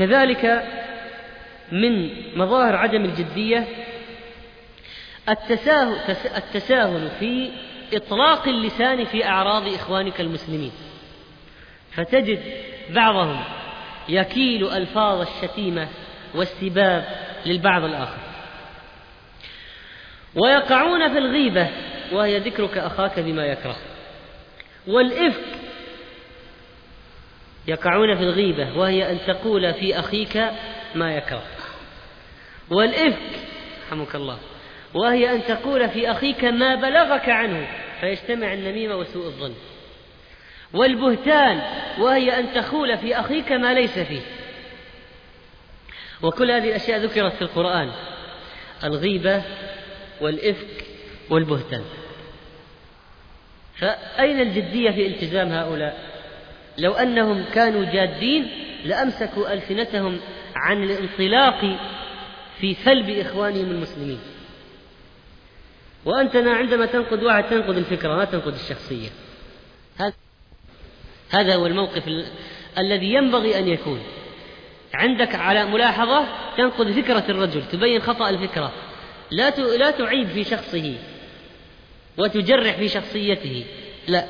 كذلك من مظاهر عدم الجدية التساهل في إطلاق اللسان في أعراض إخوانك المسلمين، فتجد بعضهم يكيل ألفاظ الشتيمة والسباب للبعض الآخر، ويقعون في الغيبة وهي ذكرك أخاك بما يكره، والإفك يقعون في الغيبة وهي أن تقول في أخيك ما يكره، والإفك رحمك الله وهي أن تقول في أخيك ما بلغك عنه فيجتمع النميمة وسوء الظن، والبهتان وهي أن تقول في أخيك ما ليس فيه. وكل هذه الأشياء ذكرت في القرآن: الغيبة والإفك والبهتان. فأين الجدية في التزام هؤلاء؟ لو أنهم كانوا جادين لأمسكوا ألسنتهم عن الانطلاق في سلب إخوانهم المسلمين. وأنتنا عندما تنقد واحد تنقد الفكرة ما تنقد الشخصية. هذا هو الموقف الذي ينبغي أن يكون عندك. على ملاحظة تنقد فكرة الرجل، تبين خطأ الفكرة، لا تعيب في شخصه وتجرح في شخصيته، لا.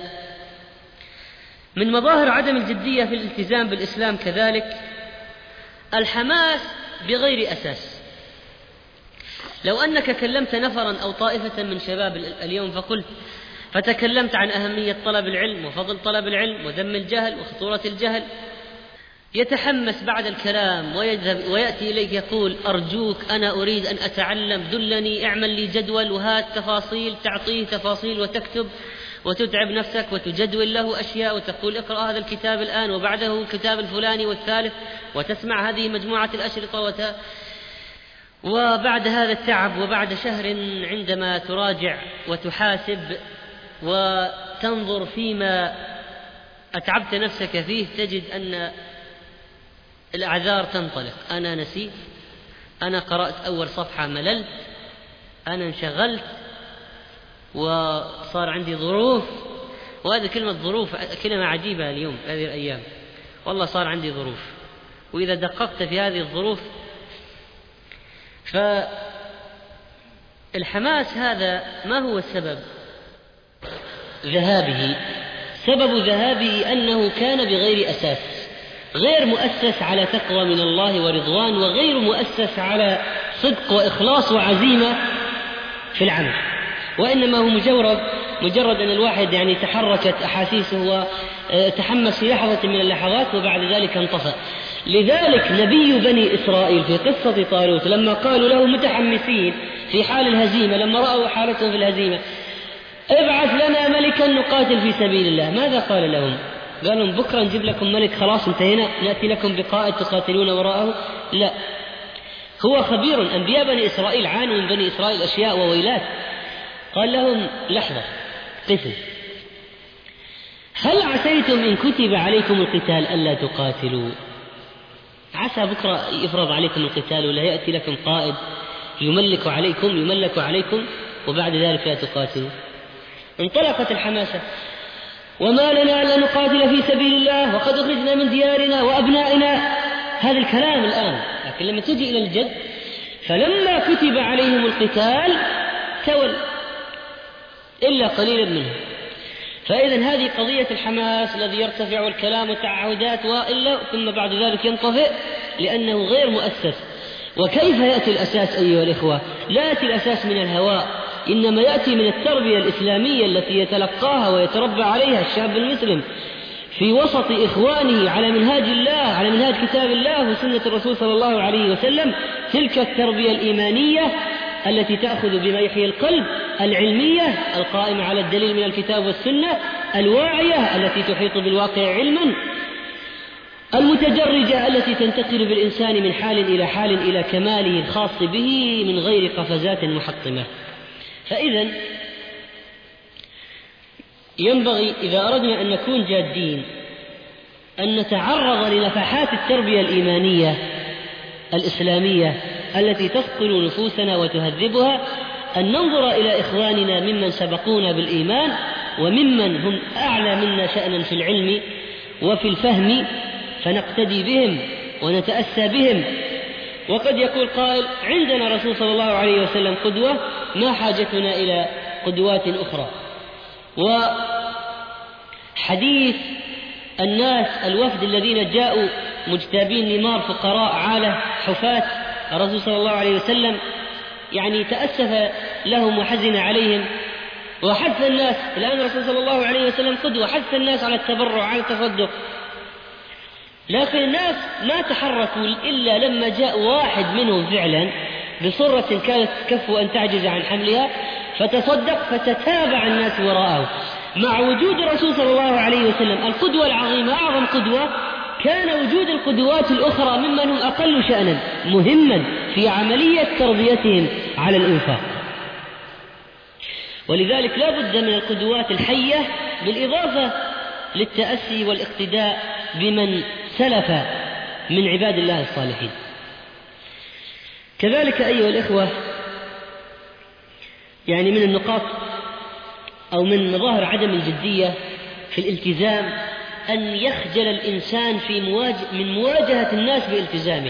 من مظاهر عدم الجدية في الالتزام بالإسلام كذلك الحماس بغير أساس. لو أنك كلمت نفرا أو طائفة من شباب اليوم فتكلمت عن أهمية طلب العلم وفضل طلب العلم وذم الجهل وخطورة الجهل، يتحمس بعد الكلام ويذهب ويأتي إليك يقول: أرجوك أنا أريد أن أتعلم، دلني، اعمل لي جدول وهات تفاصيل، تعطيه تفاصيل وتكتب وتتعب نفسك وتجدول له أشياء وتقول: اقرأ هذا الكتاب الآن وبعده الكتاب الفلاني والثالث، وتسمع هذه مجموعة الأشرطة وبعد هذا التعب وبعد شهر عندما تراجع وتحاسب وتنظر فيما أتعبت نفسك فيه تجد أن الأعذار تنطلق: أنا نسيت، أنا قرأت أول صفحة مللت، أنا انشغلت، وصار عندي ظروف. وهذه كلمة ظروف كلمة عجيبة اليوم هذه الأيام، والله صار عندي ظروف. وإذا دققت في هذه الظروف فالحماس هذا ما هو السبب ذهابه؟ سبب ذهابه أنه كان بغير أساس، غير مؤسس على تقوى من الله ورضوان، وغير مؤسس على صدق وإخلاص وعزيمة في العمل، وإنما هو مجرد أن الواحد يعني تحركت أحاسيسه وتحمس في لحظة من اللحظات وبعد ذلك انطفأ. لذلك نبي بني إسرائيل في قصة طالوت لما قالوا له متحمسين في حال الهزيمة، لما رأوا حالتهم في الهزيمة: ابعث لنا ملكا نقاتل في سبيل الله، ماذا قال لهم؟ قال لهم: بكرة نجيب لكم ملك، خلاص انتهينا، نأتي لكم بقائد تقاتلون وراءه؟ لا، هو خبير. أنبياء بني إسرائيل عانوا من بني إسرائيل أشياء وويلات. قال لهم: لحظة، قفوا، هل عسيتم إن كتب عليكم القتال ألا تقاتلوا؟ عسى بكرة يفرض عليكم القتال ولا يأتي لكم قائد يملك عليكم وبعد ذلك لا تقاتلوا. انطلقت الحماسة: وما لنا ألا نقاتل في سبيل الله وقد أخرجنا من ديارنا وأبنائنا. هذا الكلام الآن، لكن لما تجي إلى الجد فلما كتب عليهم القتال تول إلا قليلا منهم. فإذا هذه قضية الحماس الذي يرتفع والكلام والتعهدات وإلا ثم بعد ذلك ينطفئ لأنه غير مؤسس. وكيف يأتي الأساس أيها الإخوة؟ لا يأتي الأساس من الهواء، إنما يأتي من التربية الإسلامية التي يتلقاها ويتربى عليها الشاب المسلم في وسط إخوانه على منهاج الله، على منهاج كتاب الله وسنة الرسول صلى الله عليه وسلم. تلك التربية الإيمانية التي تأخذ بما يحيي القلب، العلمية القائمة على الدليل من الكتاب والسنة، الواعية التي تحيط بالواقع علما، المتجرجة التي تنتقل بالإنسان من حال إلى حال إلى كماله الخاص به من غير قفزات محطمة. فإذا ينبغي إذا أردنا أن نكون جادين أن نتعرض لنفحات التربية الإيمانية الإسلامية التي تثقل نفوسنا وتهذبها، أن ننظر إلى إخواننا ممن سبقونا بالإيمان وممن هم أعلى منا شأنا في العلم وفي الفهم فنقتدي بهم، ونتأسى بهم. وقد يقول قائل: عندنا رسول صلى الله عليه وسلم قدوة، ما حاجتنا إلى قدوات أخرى. وحديث الناس الوفد الذين جاءوا مجتابين نمار فقراء عالة حفاة، الرسول صلى الله عليه وسلم يعني تأسف لهم وحزن عليهم وحث الناس. الآن الرسول صلى الله عليه وسلم قدوة، حث الناس على التبرع على التصدق، لكن الناس ما تحركوا إلا لما جاء واحد منهم فعلا بصرة كانت كفوا أن تعجز عن حملها فتصدق، فتتابع الناس وراءه. مع وجود الرسول صلى الله عليه وسلم القدوة العظيمة أعظم قدوة، كان وجود القدوات الأخرى ممن هم أقل شأنا مهما في عملية تربيتهم على الإنفاق. ولذلك لا بد من القدوات الحية بالإضافة للتأسي والاقتداء بمن سلف من عباد الله الصالحين. كذلك أيها الإخوة، يعني من النقاط أو من مظاهر عدم الجدية في الالتزام أن يخجل الإنسان من مواجهة الناس بالتزامه.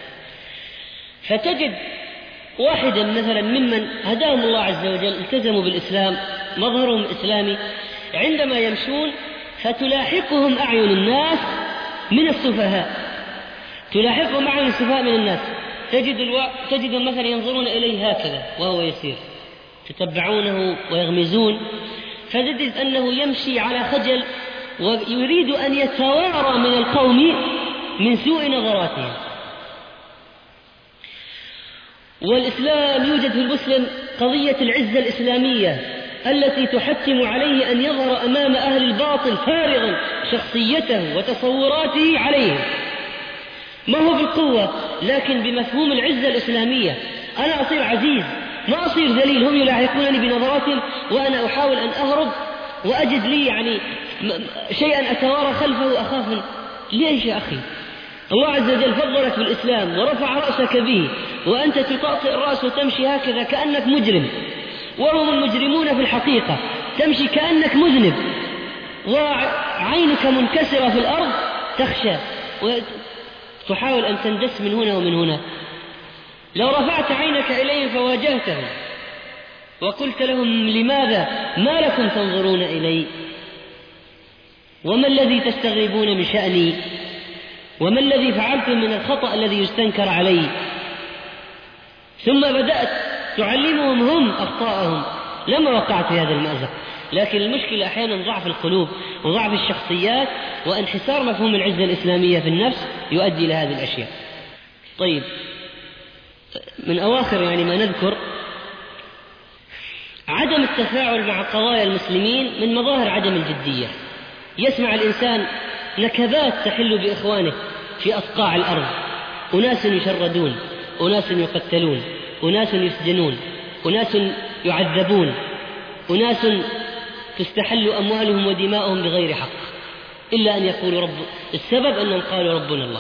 فتجد واحدا مثلا ممن هداهم الله عز وجل التزموا بالإسلام، مظهرهم إسلامي، عندما يمشون فتلاحقهم أعين الناس من السفهاء، تلاحقهم أعين السفهاء من الناس، تجد مثلا ينظرون إليه هكذا وهو يسير، يتبعونه ويغمزون، فتجد أنه يمشي على خجل ويريد أن يتوارى من القوم من سوء نظراتهم. والإسلام يوجد في المسلم قضية العزة الإسلامية التي تحتم عليه أن يظهر أمام أهل الباطل فارغا شخصيته وتصوراته عليهم، ما هو بالقوة لكن بمفهوم العزة الإسلامية. أنا أصير عزيز، ما أصير ذليل، هم يلاحقونني بنظراتهم وأنا أحاول أن أهرب وأجد لي يعني شيئا أتوارى خلفه أخاف. ليش يا أخي؟ الله عز وجل فضلك بالإسلام ورفع رأسك به، وأنت تطأطئ الرأس وتمشي هكذا كأنك مجرم، وهم المجرمون في الحقيقة. تمشي كأنك مذنب وعينك منكسرة في الأرض، تخشى وتحاول أن تندس من هنا ومن هنا. لو رفعت عينك إليهم فواجهتهم وقلت لهم: لماذا ما لكم تنظرون إلي؟ وما الذي تستغربون من شأني؟ وما الذي فعلتم من الخطأ الذي يستنكر علي؟ ثم بدأت تعلمهم هم أخطاءهم. لما وقعت في هذا المأزق، لكن المشكلة أحيانا ضعف القلوب وضعف الشخصيات وانحسار مفهوم العزة الإسلامية في النفس يؤدي إلى هذه الأشياء. طيب، من أواخر يعني ما نذكر عدم التفاعل مع قضايا المسلمين من مظاهر عدم الجدية. يسمع الإنسان نكبات تحل بإخوانه في أصقاع الأرض، أناس يشردون، أناس يقتلون، أناس يسجنون، أناس يعذبون، أناس تستحل أموالهم ودماؤهم بغير حق، إلا أن يقولوا السبب أنهم قالوا ربنا الله.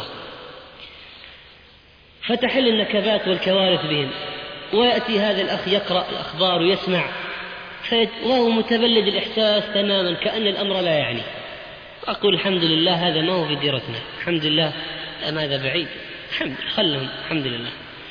فتحل النكبات والكوارث بهم، ويأتي هذا الأخ يقرأ الأخبار ويسمع وهو متبلد الإحساس تماما كأن الأمر لا يعني. أقول الحمد لله هذا ما هو في ديرتنا، الحمد لله ماذا بعيد، خلهم الحمد لله.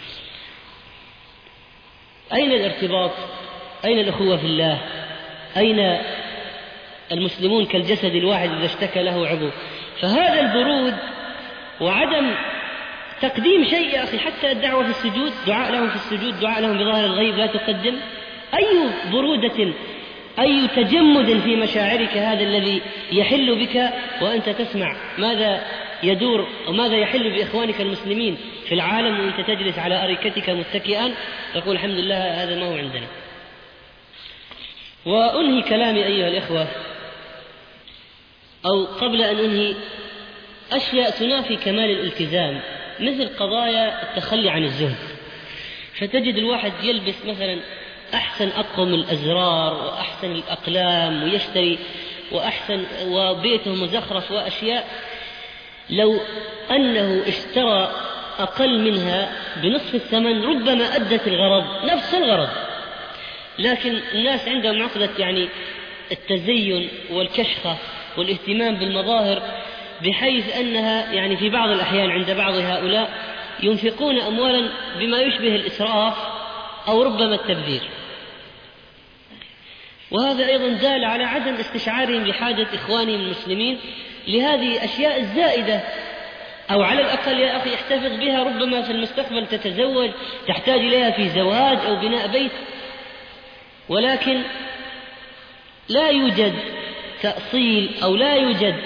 أين الارتباط؟ أين الأخوة في الله؟ أين المسلمون كالجسد الواحد إذا اشتكى له عضو؟ فهذا البرود وعدم تقديم شيء يا أخي، حتى الدعوة في السجود، دعاء لهم في السجود، دعاء لهم بظاهر الغيب لا تقدم. أي برودة، أي تجمد في مشاعرك هذا الذي يحل بك وأنت تسمع ماذا يدور وماذا يحل بإخوانك المسلمين في العالم، وأنت تجلس على أريكتك متكئا تقول الحمد لله هذا ما هو عندنا. وأنهي كلامي أيها الإخوة، أو قبل أن أنهي، أشياء تنافي كمال الالتزام مثل قضايا التخلي عن الزهد. فتجد الواحد يلبس مثلا أحسن أطقم الأزرار وأحسن الأقلام ويشتري وأحسن وبيته مزخرف وأشياء لو أنه اشترى أقل منها بنصف الثمن ربما أدت الغرض نفس الغرض. لكن الناس عندهم عقدة يعني التزين والكشخة والاهتمام بالمظاهر، بحيث أنها يعني في بعض الأحيان عند بعض هؤلاء ينفقون أموالا بما يشبه الإسراف أو ربما التبذير، وهذا أيضا دال على عدم استشعارهم بحاجة إخوانهم المسلمين لهذه الأشياء الزائدة، أو على الأقل يا أخي احتفظ بها، ربما في المستقبل تتزوج تحتاج إليها في زواج أو بناء بيت. ولكن لا يوجد تأصيل أو لا يوجد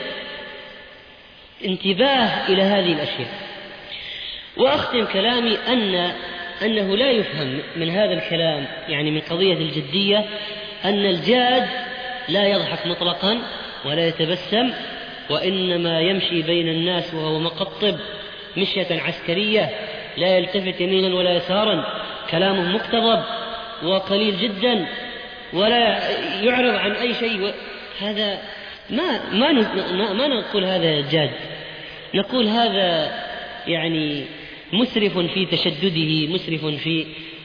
انتباه إلى هذه الأشياء. وأختم كلامي أنه لا يفهم من هذا الكلام يعني من قضية الجدية أن الجاد لا يضحك مطلقا ولا يتبسم، وإنما يمشي بين الناس وهو مقطب مشية عسكرية، لا يلتفت يمينا ولا يسارا، كلامه مقتضب وقليل جدا ولا يعرض عن أي شيء. هذا ما نقول هذا جاد، نقول هذا يعني مسرف في تشدده، مسرف في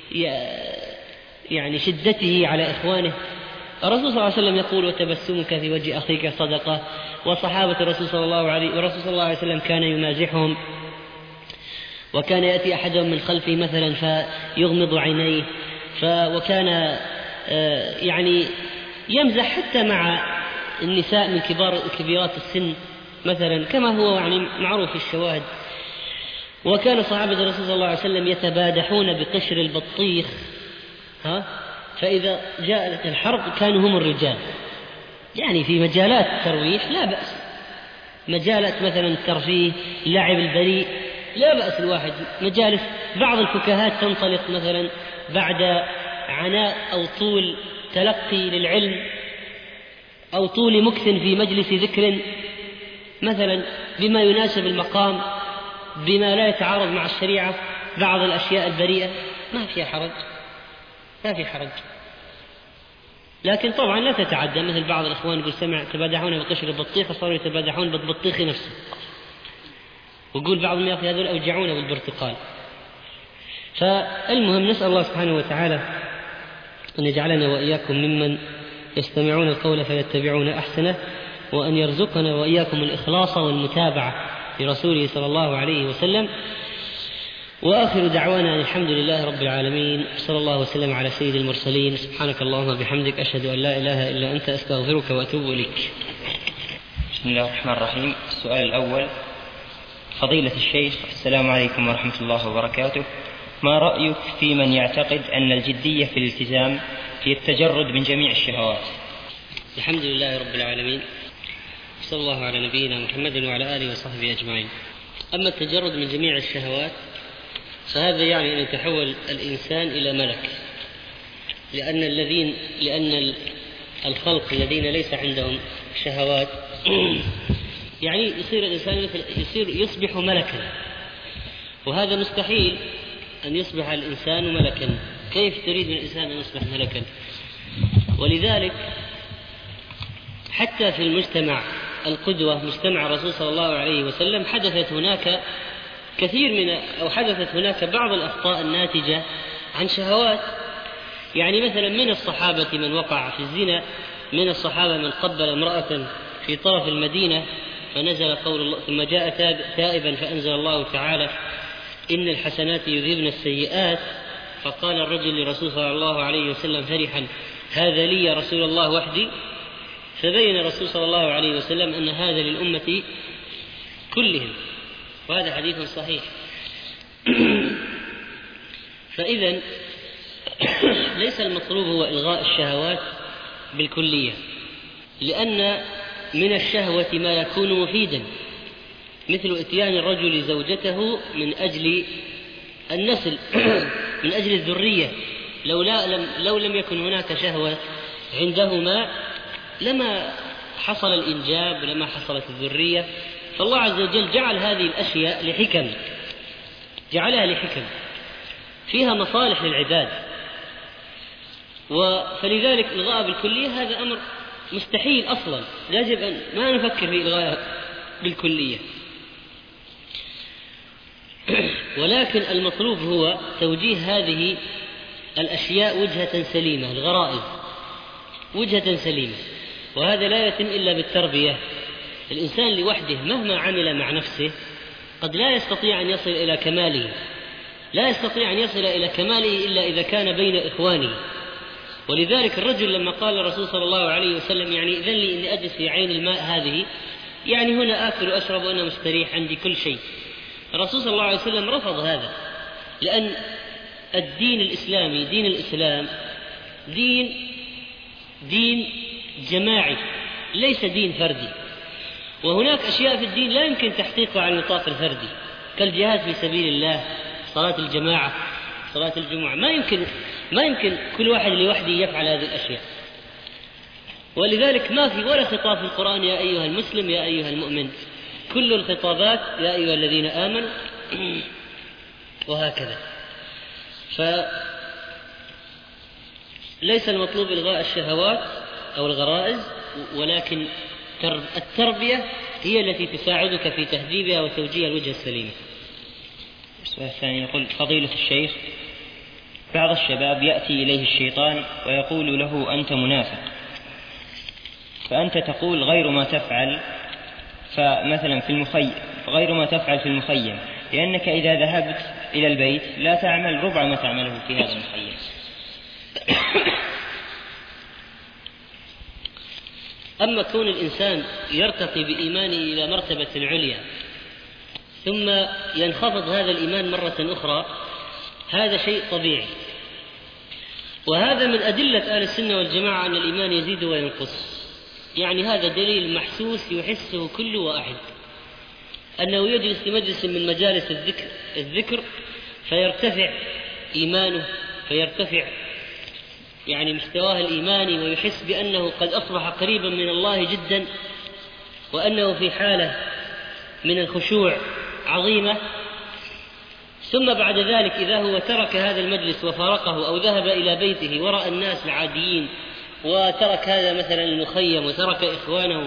يعني شدته على إخوانه. الرسول صلى الله عليه وسلم يقول: وتبسمك في وجه أخيك صدقة. وصحابة الرسول صلى الله عليه وسلم كان يمازحهم، وكان يأتي أحدهم من خلفه مثلا فيغمض عينيه، وكان يعني يمزح حتى مع النساء من كبيرات السن مثلا، كما هو يعني معروف في الشواهد. وكان صحابة الرسول صلى الله عليه وسلم يتبادحون بقشر البطيخ، فإذا جاءت الحرب كانوا هم الرجال، يعني في مجالات الترويح لا بأس، مجالات مثلا الترفيه، اللعب البريء لا بأس الواحد، مجالس بعض الفكاهات تنطلق مثلا بعد عناء أو طول تلقي للعلم أو طول مكث في مجلس ذكر مثلا بما يناسب المقام، بما لا يتعارض مع الشريعة، بعض الأشياء البريئة ما في حرج. لكن طبعا لا تتعدى، مثل بعض الإخوان يقول سمع تبادحون بقشر البطيخ فصاروا يتبادحون بالبطيخ نفسه، ويقول بعضهم يا أخي هذول أوجعون بالبرتقال. فالمهم نسأل الله سبحانه وتعالى أن يجعلنا وإياكم ممن يستمعون القول فيتبعون أحسنه، وأن يرزقنا وإياكم الإخلاص والمتابعة لرسوله صلى الله عليه وسلم. وآخر دعوانا أن الحمد لله رب العالمين، صلى الله وسلم على سيد المرسلين. سبحانك اللهم وبحمدك، أشهد أن لا إله إلا أنت، أستغفرك وأتوب إليك. بسم الله الرحمن الرحيم. السؤال الأول: فضيلة الشيخ، السلام عليكم ورحمة الله وبركاته. ما رأيك في من يعتقد أن الجدية في الالتزام هي التجرد من جميع الشهوات؟ الحمد لله رب العالمين، صلى الله على نبينا محمد وعلى آله وصحبه أجمعين. أما التجرد من جميع الشهوات فهذا يعني أن يتحول الإنسان إلى ملك، لأن الخلق الذين ليس عندهم شهوات يعني يصير الإنسان يصبح ملكا، وهذا مستحيل أن يصبح الإنسان ملكا. كيف تريد من الإنسان أن يصبح ملكا؟ ولذلك حتى في المجتمع القدوة، مجتمع الرسول صلى الله عليه وسلم، حدثت هناك بعض الأخطاء الناتجة عن شهوات. يعني مثلا من الصحابة من وقع في الزنا، من الصحابة من قبل امرأة في طرف المدينة فنزل قول الله: ثم جاء تائبا فأنزل الله تعالى: إن الحسنات يذهبن السيئات. فقال الرجل للرسول صلى الله عليه وسلم فرحا: هذا لي يا رسول الله وحدي؟ فبين الرسول صلى الله عليه وسلم أن هذا للأمة كلهم، وهذا حديث صحيح. فإذن ليس المطلوب هو إلغاء الشهوات بالكلية، لأن من الشهوة ما يكون مفيدا، مثل إتيان الرجل زوجته من أجل النسل من أجل الذرية. لو لم يكن هناك شهوة عندهما لما حصل الإنجاب، لما حصلت الذرية. فالله عز وجل جعل هذه الأشياء لحكم، جعلها لحكم فيها مصالح للعباد، فلذلك إلغاء بالكلية هذا أمر مستحيل أصلا، يجب أن ما نفكر في إلغاء بالكلية. ولكن المطلوب هو توجيه هذه الأشياء وجهة سليمة، الغرائز وجهة سليمة، وهذا لا يتم إلا بالتربية، الإنسان لوحده مهما عمل مع نفسه قد لا يستطيع أن يصل إلى كماله، لا يستطيع أن يصل إلى كماله إلا إذا كان بين إخوانه. ولذلك الرجل لما قال الرسول صلى الله عليه وسلم يعني إذن لي إني أجلس في عين الماء هذه، يعني هنا آكل وأشرب وأنا مستريح عندي كل شيء، الرسول صلى الله عليه وسلم رفض هذا، لأن الدين الإسلامي دين الإسلام دين جماعي ليس دين فردي، وهناك أشياء في الدين لا يمكن تحقيقها على النطاق الفردي كالجهاد في سبيل الله، صلاة الجماعة، صلاة الجمعة، ما يمكن كل واحد لوحده يفعل هذه الأشياء. ولذلك ما في ولا خطاب في القرآن يا أيها المسلم يا أيها المؤمن، كل الخطابات يا أيها الذين آمنوا وهكذا. فليس المطلوب إلغاء الشهوات أو الغرائز، ولكن التربية هي التي تساعدك في تهذيبها وتوجيه الوجه السليم. السؤال الثاني يقول: فضيلة الشيخ، بعض الشباب يأتي إليه الشيطان ويقول له أنت منافق، فأنت تقول غير ما تفعل، فمثلا في المخيم غير ما تفعل في المخيم، لأنك إذا ذهبت إلى البيت لا تعمل ربع ما تعمله في هذا المخيم. أما كون الإنسان يرتقي بإيمانه إلى مرتبة عليا ثم ينخفض هذا الإيمان مرة أخرى، هذا شيء طبيعي، وهذا من أدلة أهل السنة والجماعة أن الإيمان يزيد وينقص. يعني هذا دليل محسوس يحسه كل واحد، أنه يجلس في مجلس من مجالس الذكر فيرتفع إيمانه، فيرتفع يعني مستواه الإيماني، ويحس بأنه قد أصبح قريبا من الله جدا، وأنه في حالة من الخشوع عظيمة. ثم بعد ذلك إذا هو ترك هذا المجلس وفارقه أو ذهب إلى بيته ورأى الناس العاديين، وترك هذا مثلا المخيم وترك إخوانه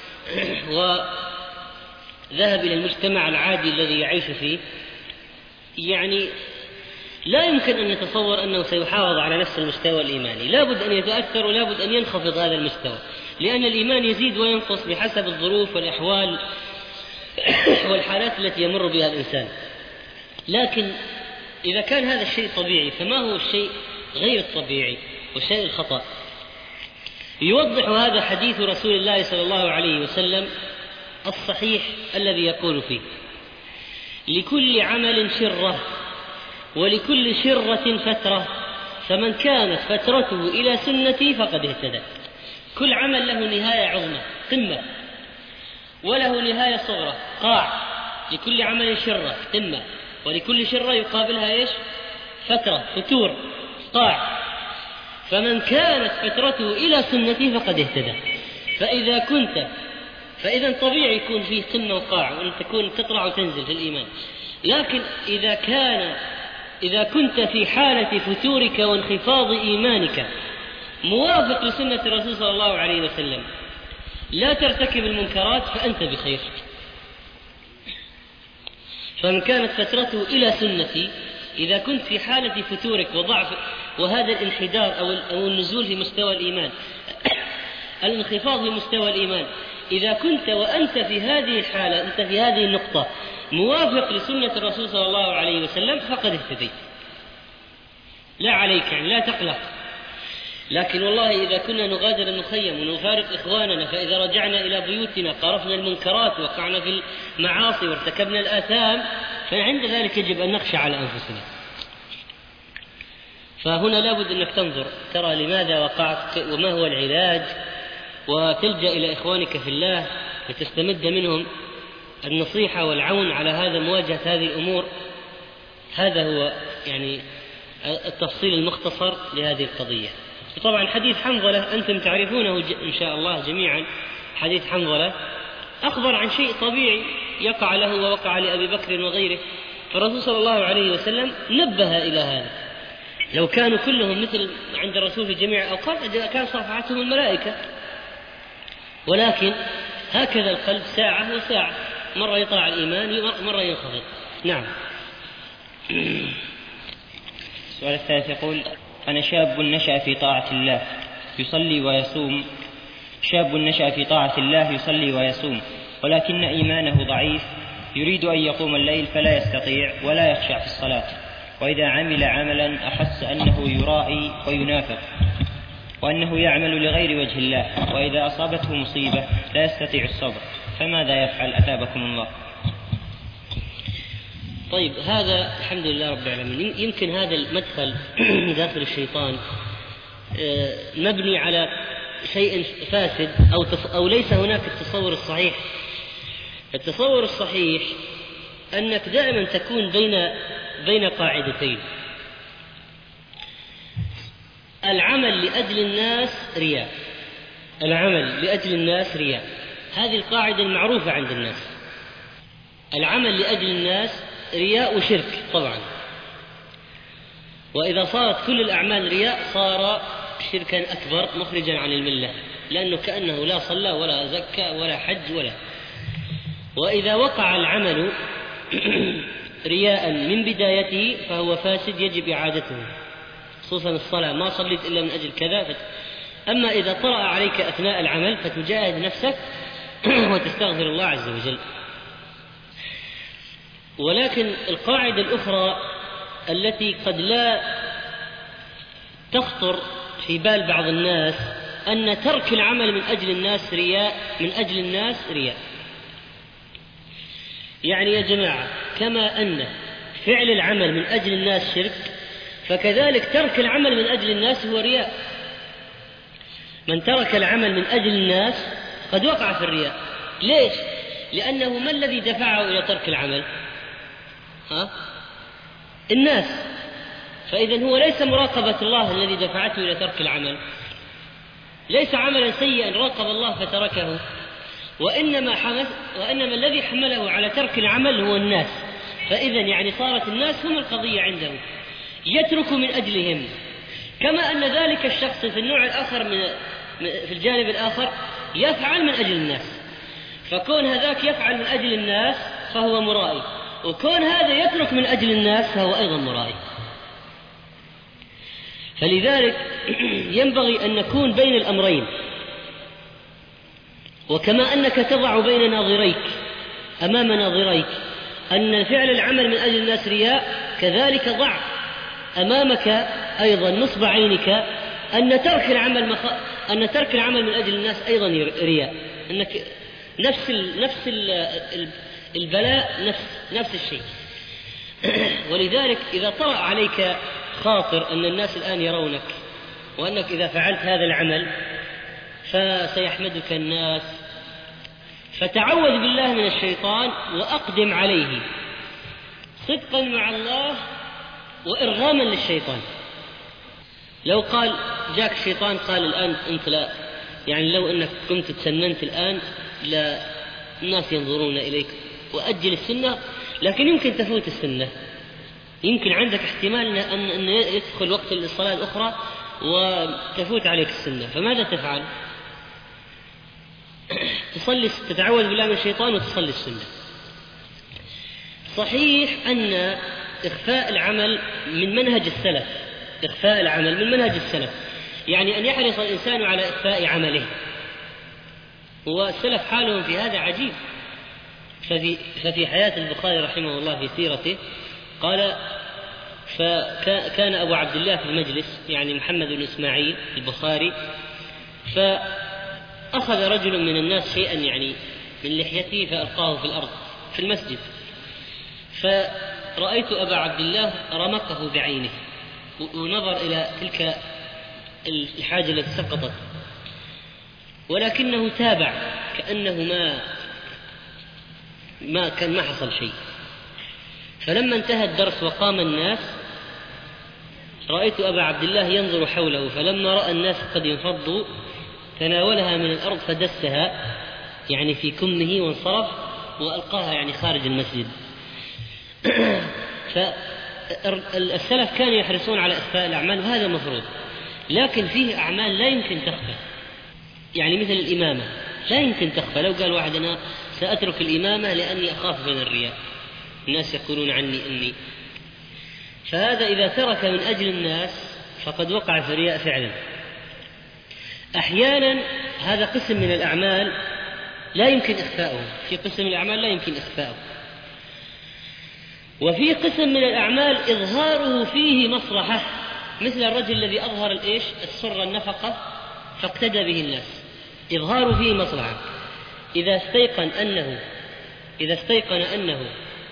وذهب إلى المجتمع العادي الذي يعيش فيه، يعني لا يمكن أن نتصور أنه سيحافظ على نفس المستوى الإيماني، لا بد أن يتأثر ولا بد أن ينخفض هذا المستوى، لأن الإيمان يزيد وينقص بحسب الظروف والأحوال والحالات التي يمر بها الإنسان. لكن إذا كان هذا الشيء طبيعي، فما هو الشيء غير الطبيعي والشيء الخطأ؟ يوضح هذا حديث رسول الله صلى الله عليه وسلم الصحيح الذي يقول فيه: لكل عمل شرة ولكل شرة فترة، فمن كانت فترته إلى سنتي فقد اهتدى. كل عمل له نهاية عظمى قمة، وله نهاية صغرى قاع. لكل عمل شرة قمة، ولكل شرة يقابلها إيش؟ فترة، فتور، قاع. فمن كانت فترته إلى سنتي فقد اهتدى. فإذا طبيعي يكون فيه قمة وقاع، وأن تكون تطلع وتنزل في الإيمان. لكن إذا كنت في حالة فتورك وانخفاض إيمانك موافق لسنة الرسول صلى الله عليه وسلم، لا ترتكب المنكرات، فأنت بخير. فمن كانت فترته إلى سنتي، إذا كنت في حالة فتورك وضعف وهذا الانحدار أو النزول في مستوى الإيمان الانخفاض في مستوى الإيمان، إذا كنت وأنت في هذه الحالة، أنت في هذه النقطة موافق لسنة الرسول صلى الله عليه وسلم، فقد اهتديت. لا عليك، يعني لا تقلق. لكن والله إذا كنا نغادر المخيم ونفارق إخواننا، فإذا رجعنا إلى بيوتنا قارفنا المنكرات وقعنا في المعاصي وارتكبنا الآثام، فعند ذلك يجب أن نخشى على أنفسنا. فهنا لابد أنك تنظر ترى لماذا وقعت وما هو العلاج، وتلجأ إلى إخوانك في الله لتستمد منهم النصيحة والعون على هذا مواجهة هذه الأمور. هذا هو يعني التفصيل المختصر لهذه القضية. طبعا حديث حنظلة أنتم تعرفونه إن شاء الله جميعا. حديث حنظلة أخبر عن شيء طبيعي يقع له ووقع لأبي بكر وغيره، فالرسول صلى الله عليه وسلم نبه إلى هذا. لو كانوا كلهم مثل عند الرسول في جميع الأوقات كان صافحتهم الملائكة، ولكن هكذا القلب ساعة وساعة، مرة يطلع الإيمان مرة ينخفض. نعم. السؤال الثالث يقول: أنا شاب نشأ في طاعة الله يصلي ويصوم، شاب نشأ في طاعة الله يصلي ويصوم، ولكن إيمانه ضعيف، يريد أن يقوم الليل فلا يستطيع ولا يخشع في الصلاة، وإذا عمل عملا أحس أنه يرائي وينافق وأنه يعمل لغير وجه الله، وإذا أصابته مصيبة لا يستطيع الصبر، فماذا يفعل أثابكم الله؟ طيب، هذا الحمد لله رب العالمين. يمكن هذا المدخل داخل الشيطان مبني على شيء فاسد أو ليس هناك التصور الصحيح. التصور الصحيح أنك دائما تكون بين قاعدتين: العمل لأجل الناس رياء، العمل لأجل الناس رياء. هذه القاعدة المعروفة عند الناس. العمل لأجل الناس رياء وشرك طبعا، وإذا صارت كل الأعمال رياء صار شركا أكبر مخرجا عن الملة، لأنه كأنه لا صلى ولا زكى ولا حج ولا. وإذا وقع العمل رياء من بدايته فهو فاسد يجب إعادته، خصوصا الصلاة، ما صليت إلا من أجل كذا. أما إذا طرأ عليك أثناء العمل فتجاهد نفسك وتستغفر الله عز وجل. ولكن القاعدة الأخرى التي قد لا تخطر في بال بعض الناس أن ترك العمل من أجل الناس رياء، من أجل الناس رياء. يعني يا جماعة، كما أن فعل العمل من أجل الناس شرك، فكذلك ترك العمل من أجل الناس هو رياء. من ترك العمل من أجل الناس قد وقع في الرياء. ليش؟ لأنه ما الذي دفعه إلى ترك العمل؟ الناس. فإذا هو ليس مراقبة الله الذي دفعته إلى ترك العمل، ليس عملا سيئا راقب الله فتركه، وإنما الذي حمله على ترك العمل هو الناس. فإذا يعني صارت الناس هم القضية عنده، يترك من أجلهم. كما أن ذلك الشخص في النوع الآخر في الجانب الآخر يفعل من أجل الناس، فكون هذاك يفعل من أجل الناس فهو مرائي، وكون هذا يترك من أجل الناس فهو أيضا مرائي. فلذلك ينبغي أن نكون بين الأمرين. وكما أنك تضع بين ناظريك، أمام ناظريك، أن فعل العمل من أجل الناس رياء، كذلك ضع أمامك أيضا نصب عينك أن ترك العمل من أجل الناس أيضا رياء، أنك نفس البلاء، نفس الشيء. ولذلك إذا طرأ عليك خاطر أن الناس الآن يرونك، وأنك إذا فعلت هذا العمل فسيحمدك الناس، فتعوذ بالله من الشيطان وأقدم عليه صدقا مع الله وإرغاما للشيطان. لو قال جاك الشيطان قال الآن أنت لا، يعني لو أنك كنت تسننت الآن لا الناس ينظرون إليك، وأجل السنة، لكن يمكن تفوت السنة، يمكن عندك احتمال أن يدخل وقت الصلاة الأخرى وتفوت عليك السنة، فماذا تفعل؟ تصلي، تتعوذ بالله من الشيطان وتصلي السنة. صحيح أن إخفاء العمل من منهج السلف، إخفاء العمل من منهج السلف، يعني أن يحرص الإنسان على إخفاء عمله، والسلف حالهم في هذا عجيب. ففي حياة البخاري رحمه الله في سيرته قال: فكان أبو عبد الله في المجلس، يعني محمد بن إسماعيل البخاري، فأخذ رجل من الناس شيئا يعني من لحيته فألقاه في الأرض في المسجد، فرأيت أبا عبد الله رمقه بعينه ونظر إلى تلك الحاجة التي سقطت، ولكنه تابع كأنه ما حصل شيء. فلما انتهى الدرس وقام الناس رأيت أبا عبد الله ينظر حوله، فلما رأى الناس قد انفضوا تناولها من الأرض فدسها يعني في كمه وانصرف وألقاها يعني خارج المسجد. فالسلف كانوا يحرصون على إخفاء الأعمال، وهذا مفروض، لكن فيه أعمال لا يمكن تخفى، يعني مثل الإمامة لا يمكن تخفى. لو قال واحد أنا سأترك الإمامة لأني أخاف من الرياء، الناس يقولون عني إني، فهذا إذا ترك من أجل الناس فقد وقع في الرياء فعلا. أحيانا هذا قسم من الأعمال لا يمكن إخفاؤه، في قسم من الأعمال لا يمكن إخفاؤه، وفي قسم من الأعمال إظهاره فيه مصلحة، مثل الرجل الذي أظهر السر النفقة فاقتدى به الناس، إظهاره فيه مصلحة. إذا استيقن أنه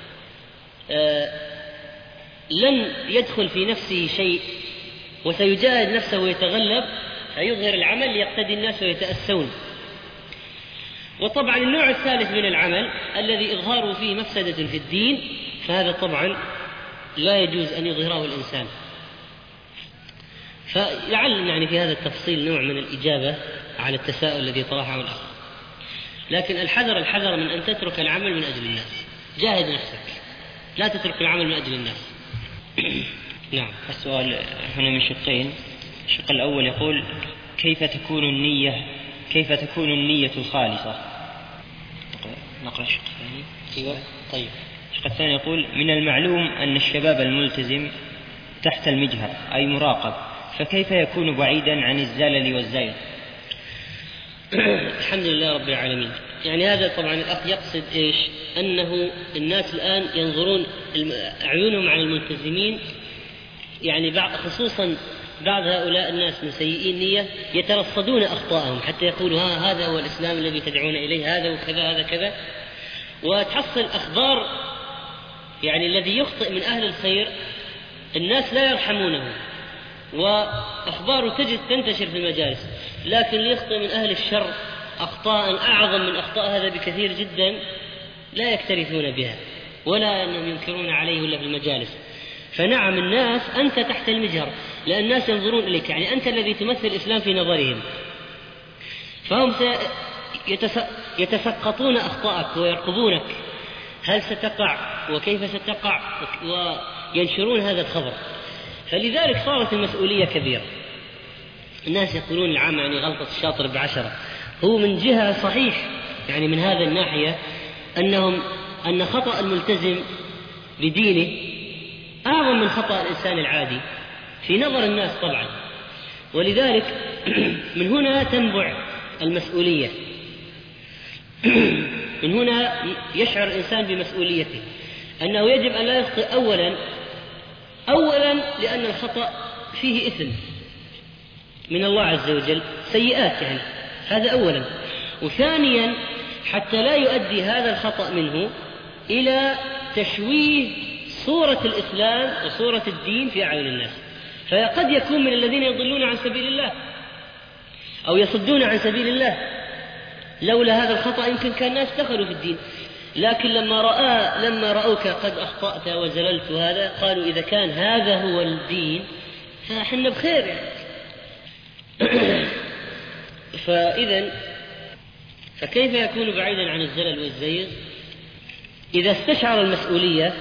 لن يدخل في نفسه شيء وسيجاهد نفسه ويتغلب، فيظهر العمل ليقتدي الناس ويتأسون. وطبعا النوع الثالث من العمل الذي إظهاره فيه مفسدة في الدين، فهذا طبعا لا يجوز أن يظهره الإنسان. فلعل يعني في هذا التفصيل نوع من الإجابة على التساؤل الذي طرحه الأخ. لكن الحذر من أن تترك العمل من أجل الناس، جاهد نفسك، لا تترك العمل من أجل الناس. نعم. السؤال هنا من شقين. الشق الأول يقول: كيف تكون النية الخالصة؟ نقرأ الشق الثاني. أيوة. طيب. الشق الثاني يقول: من المعلوم أن الشباب الملتزم تحت المجهر أي مراقب، فكيف يكون بعيدا عن الزلل والزيغ؟ الحمد لله رب العالمين. يعني هذا طبعا الأخ يقصد أنه الناس الآن ينظرون عيونهم على الملتزمين، يعني خصوصا بعض هؤلاء الناس من سيئين النية يترصدون أخطاءهم حتى يقولوا هذا هو الإسلام الذي تدعون إليه، هذا وكذا هذا كذا، وتحصل أخبار يعني الذي يخطئ من أهل الخير الناس لا يرحمونه، وأخباره تجد تنتشر في المجالس، لكن ليخطئ من أهل الشر أخطاء أعظم من أخطاء هذا بكثير جدا لا يكترثون بها ولا أنهم ينكرون عليه إلا في المجالس. فنعم الناس أنت تحت المجهر، لأن الناس ينظرون إليك، يعني أنت الذي تمثل الإسلام في نظرهم، فهم يتسقطون أخطاءك ويرقبونك هل ستقع وكيف ستقع، وينشرون هذا الخبر. فلذلك صارت المسؤولية كبيرة. الناس يقولون العام يعني غلطة الشاطر ب10. هو من جهة صحيح، يعني من هذا الناحية أن خطأ الملتزم بدينه أعظم من خطأ الإنسان العادي في نظر الناس طبعا، ولذلك من هنا تنبع المسؤولية. من هنا يشعر الإنسان بمسؤوليته، أنه يجب أن لا يخطئ أولا لأن الخطأ فيه إثم من الله عز وجل، سيئات يعني، هذا أولا. وثانيا حتى لا يؤدي هذا الخطأ منه إلى تشويه صورة الإسلام وصورة الدين في أعين الناس، فقد يكون من الذين يضلون عن سبيل الله أو يصدون عن سبيل الله. لولا هذا الخطأ يمكن كان الناس دخلوا في الدين، لكن لما رأوك قد أخطأت وزللت هذا، قالوا إذا كان هذا هو الدين فإحنا بخير يعني. فكيف يكون بعيدا عن الزلل والزيغ؟ إذا استشعر المسؤولية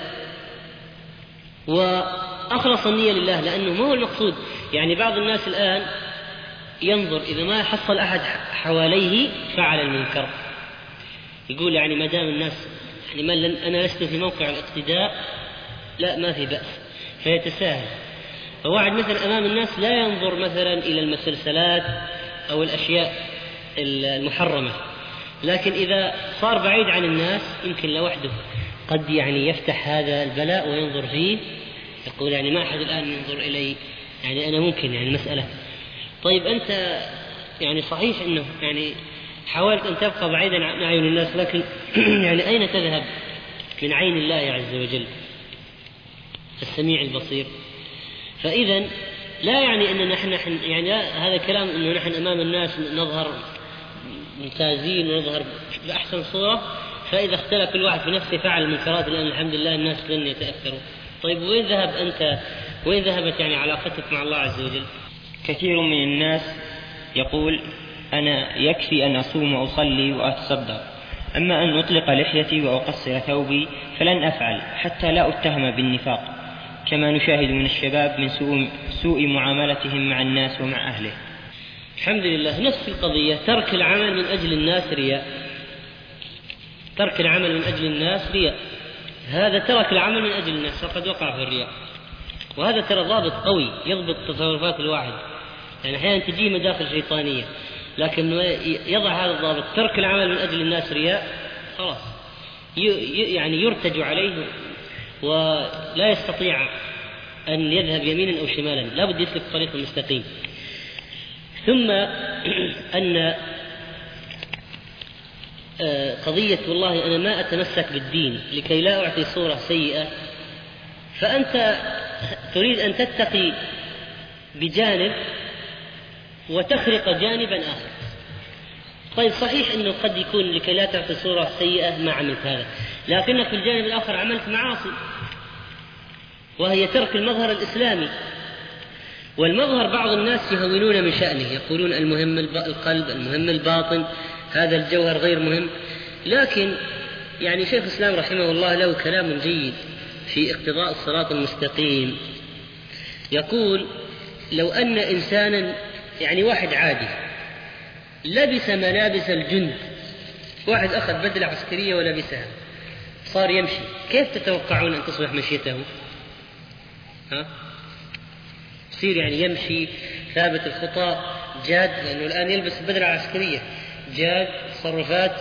وأخلص النية لله، لأنه ما هو المقصود. يعني بعض الناس الآن ينظر إذا ما حصل أحد حواليه فعل المنكر، يقول يعني ما دام الناس يعني أنا لست في موقع الاقتداء لا ما في بأس، فيتساهل. فواحد مثلا أمام الناس لا ينظر مثلا إلى المسلسلات أو الأشياء المحرمة، لكن إذا صار بعيد عن الناس يمكن لوحده قد يعني يفتح هذا البلاء وينظر فيه، يقول يعني ما أحد الآن ينظر إلي، يعني أنا ممكن يعني مسألة. طيب أنت يعني صحيح أنه يعني حاولت أن تبقى بعيدا عن أعين الناس، لكن يعني أين تذهب من عين الله عز وجل السميع البصير؟ فإذا لا يعني أن نحن يعني هذا كلام أنه نحن أمام الناس نظهر ممتازين ونظهر بأحسن صورة، فإذا اختلف كل واحد في نفسه فعل المنكرات لأن الحمد لله الناس لن يتأثروا. طيب وين ذهب أنت؟ وين ذهبت يعني علاقتك مع الله عز وجل؟ كثير من الناس يقول أنا يكفي أن أصوم وأصلي وأتصدق، أما أن أطلق لحيتي وأقصر ثوبي فلن أفعل حتى لا أتهم بالنفاق، كما نشاهد من الشباب من سوء معاملتهم مع الناس ومع أهله. الحمد لله نفس القضية، ترك العمل من أجل الناس رياء. ترك العمل من أجل الناس رياء، هذا ترك العمل من أجل الناس فقد وقع في الرياء، وهذا ترى ضابط قوي يضبط تصرفات الواحد. يعني أحيانا تجي مداخل شيطانية، لكن يضع هذا الضابط ترك العمل من أجل الناس رياء، خلاص يعني يرتج عليه ولا يستطيع أن يذهب يمينا أو شمالا، لا بد يسلك الطريق المستقيم. ثم أن قضية والله أنا ما أتمسك بالدين لكي لا أعطي صورة سيئة، فأنت تريد أن تتقي بجانب وتخرق جانبا آخر. طيب صحيح أنه قد يكون لكي لا تعطي صورة سيئة ما عملت هذا، لكنك في الجانب الآخر عملت معاصي، وهي ترك المظهر الإسلامي. والمظهر بعض الناس يهونون من شأنه، يقولون المهم القلب، المهم الباطن، هذا الجوهر غير مهم. لكن يعني شيخ الإسلام رحمه الله له كلام جيد في اقتضاء الصراط المستقيم، يقول لو أن إنسانا يعني واحد عادي لبس ملابس الجند، واحد أخذ بدلة عسكرية ولبسها صار يمشي، كيف تتوقعون أن تصبح مشيته؟ يصير يعني يمشي ثابت الخطى جاد، لأنه الآن يلبس بدلة عسكرية جاد، تصرفات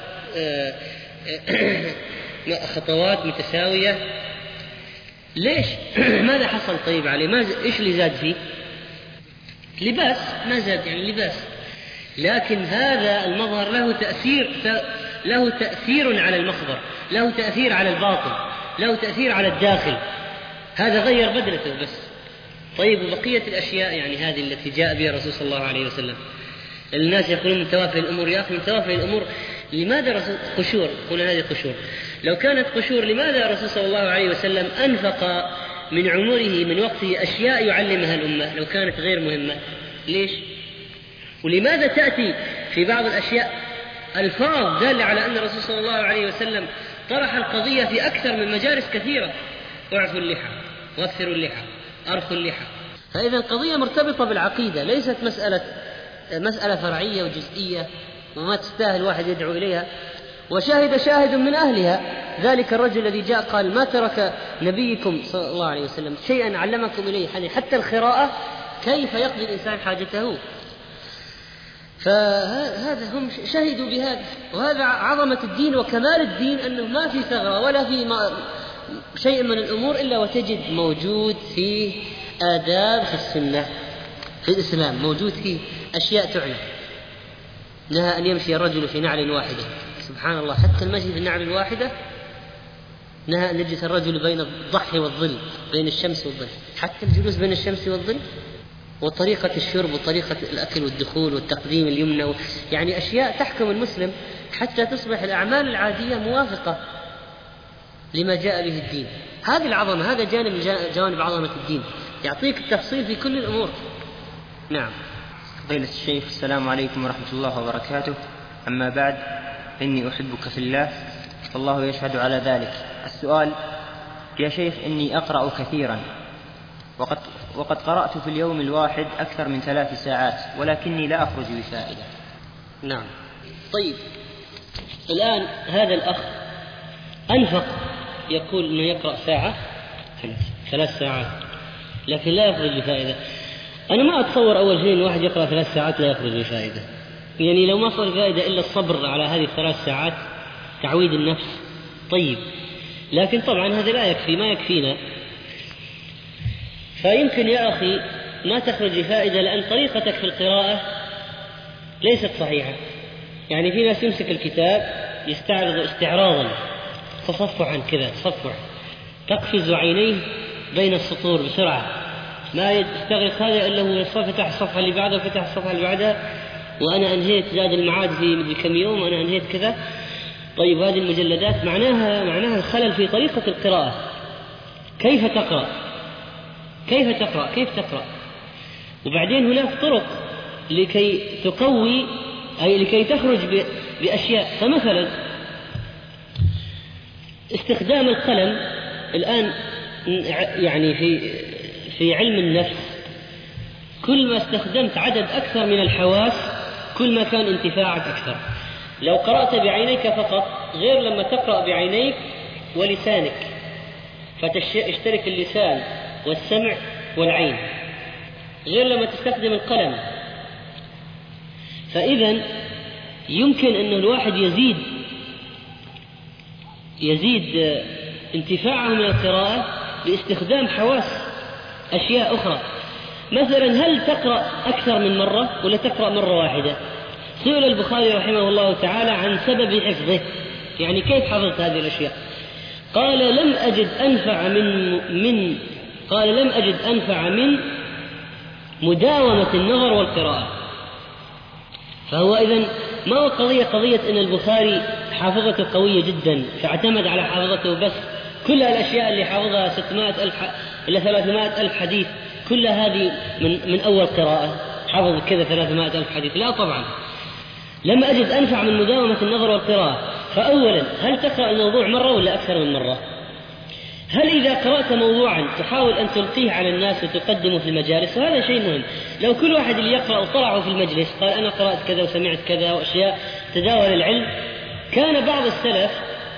خطوات متساوية. ليش؟ ماذا حصل طيب عليه؟ إيش اللي زاد فيه؟ لباس، ما زاد يعني لباس. لكن هذا المظهر له تأثير على المخبر، له تأثير على الباطن، له تأثير على الداخل. هذا غير بدلته بس. طيب وبقية الأشياء يعني هذه التي جاء بها الرسول صلى الله عليه وسلم، الناس يقولون من توافه الأمور، يا أخي من توافه الأمور لماذا الرسول قشور؟ قلنا هذه قشور. لو كانت قشور لماذا الرسول صلى الله عليه وسلم أنفق من عمره من وقته أشياء يعلمها الأمة لو كانت غير مهمة؟ ليش؟ ولماذا تأتي في بعض الأشياء ألفاظ دالة على أن الرسول صلى الله عليه وسلم طرح القضية في أكثر من مجالس كثيرة؟ اعفوا اللحى، وفروا اللحى، أرخوا اللحى. فإذا القضية مرتبطة بالعقيدة، ليست مسألة فرعية وجزئية وما تستاهل واحد يدعو إليها. وشاهد شاهد من أهلها، ذلك الرجل الذي جاء قال ما ترك نبيكم صلى الله عليه وسلم شيئا علمكم إليه، حتى القراءة كيف يقضي الإنسان حاجته. فهذا هم شهدوا بهذا، وهذا عظمة الدين وكمال الدين، أنه ما في ثغرة ولا في شيء من الأمور إلا وتجد موجود فيه آداب في السنة في الإسلام، موجود فيه أشياء تعلم. نهى أن يمشي الرجل في نعل واحدة، سبحان الله، حتى المشي في النعل الواحدة. نهى أن يجلس الرجل بين الضحى والظل، بين الشمس والظل، حتى الجلوس بين الشمس والظل. وطريقة الشرب وطريقة الأكل والدخول والتقديم اليمنى، يعني أشياء تحكم المسلم حتى تصبح الأعمال العادية موافقة لما جاء به الدين. هذه العظمة، هذا جانب من جوانب عظمة الدين، يعطيك التفصيل في كل الأمور. نعم. فضيلة الشيخ، السلام عليكم ورحمة الله وبركاته. أما بعد، إني أحبك في الله فالله يشهد على ذلك. السؤال: يا شيخ، إني أقرأ كثيرا، وقد قرأت في اليوم الواحد أكثر من 3 ساعات، ولكني لا أخرج بفائدة. نعم. طيب الآن هذا الأخ أنفق، يقول أنه يقرأ ساعة 3 ساعات لكن لا يخرج بفائدة. أنا ما أتصور أول شيء أن واحد يقرأ 3 ساعات لا يخرج بفائدة، يعني لو ما صار فائدة إلا الصبر على هذه 3 ساعات، تعويد النفس. طيب لكن طبعا هذا لا يكفي، ما يكفينا. فيمكن يا أخي ما تخرج بفائدة لأن طريقتك في القراءة ليست صحيحة. يعني في ناس يمسك الكتاب يستعرض استعراضا تصفعا كذا، تصفع، تقفز عينيه بين السطور بسرعة، ما يستغرق هذا إلا هو فتح الصفحة اللي بعدها وفتح الصفحة اللي بعدها، وأنا أنهيت زاد المعاد في مدري كم يوم وأنا أنهيت كذا. طيب هذه المجلدات معناها الخلل في طريقة القراءة. كيف تقرأ؟ وبعدين هناك طرق لكي تقوي، أي لكي تخرج بأشياء. فمثلا استخدام القلم الآن، يعني في علم النفس كل ما استخدمت عدد أكثر من الحواس كل ما كان انتفاعك أكثر. لو قرأت بعينيك فقط غير لما تقرأ بعينيك ولسانك، فتشترك اللسان والسمع والعين، غير لما تستخدم القلم. فإذا يمكن أن الواحد يزيد انتفاعه من القراءة باستخدام حواس أشياء أخرى. مثلا هل تقرأ أكثر من مرة ولا تقرأ مرة واحدة؟ سئل البخاري رحمه الله تعالى عن سبب حفظه، يعني كيف حفظت هذه الأشياء؟ قال لم أجد أنفع من مداومة النظر والقراءة. فهو إذن ما هو قضية أن البخاري حافظته قوية جدا فاعتمد على حافظته بس، كل الأشياء اللي حافظها 600 ألف إلى 300 ألف حديث كل هذه من أول قراءة حفظ كذا 300 ألف حديث؟ لا طبعا. لم أجد أنفع من مداومة النظر والقراءة. فأولا هل تقرأ الموضوع مرة ولا أكثر من مرة؟ هل إذا قرأت موضوعا تحاول أن تلقيه على الناس وتقدمه في المجالس؟ وهذا شيء مهم. لو كل واحد اللي يقرأ وطلعه في المجلس قال أنا قرأت كذا وسمعت كذا وأشياء تداول العلم، كان بعض السلف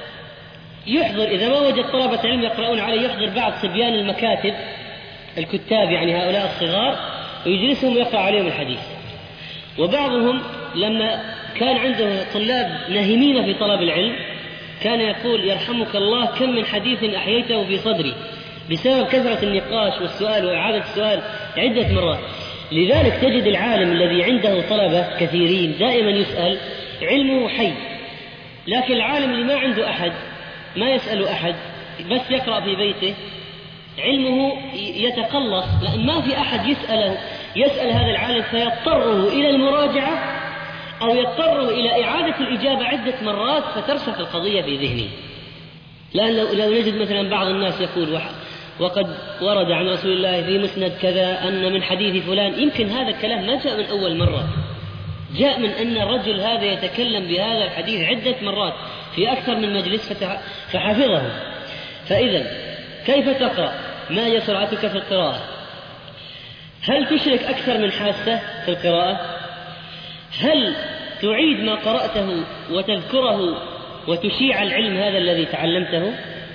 يحضر إذا ما وجد طلبة علم يقرؤون عليه يحضر بعض صبيان المكاتب الكتاب، يعني هؤلاء الصغار، ويجلسهم ويقرأ عليهم الحديث. وبعضهم لما كان عنده طلاب ناهمين في طلب العلم كان يقول يرحمك الله كم من حديث أحييته في صدري بسبب كثرة النقاش والسؤال وإعادة السؤال عدة مرات. لذلك تجد العالم الذي عنده طلبة كثيرين دائما يسأل علمه حي، لكن العالم اللي ما عنده أحد ما يسأل أحد بس يقرأ في بيته علمه يتقلص، لأن ما في أحد يسأل هذا العالم فيضطره إلى المراجعة أو يضطره إلى إعادة الإجابة عدة مرات فترسخ القضية في ذهنه. لأن لو نجد مثلا بعض الناس يقول وقد ورد عن رسول الله في مسند كذا أن من حديث فلان، يمكن هذا الكلام ما جاء من أول مرة، جاء من أن الرجل هذا يتكلم بهذا الحديث عدة مرات في أكثر من مجلس فحفظه. فإذا كيف تقرأ؟ ما هي سرعتك في القراءة؟ هل تشرك أكثر من حاسة في القراءة؟ هل تعيد ما قرأته وتذكره وتشيع العلم هذا الذي تعلمته؟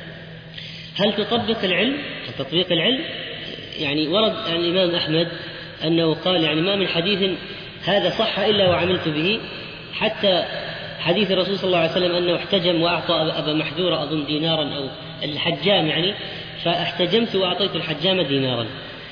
هل تطبق العلم؟ تطبيق العلم يعني ورد عن الإمام أحمد أنه قال يعني ما من حديث هذا صح إلا وعملت به، حتى حديث الرسول صلى الله عليه وسلم أنه احتجم وأعطى أبا محذورة أظن دينارا أو الحجام، يعني فاحتجمت وأعطيت الحجام دينارا.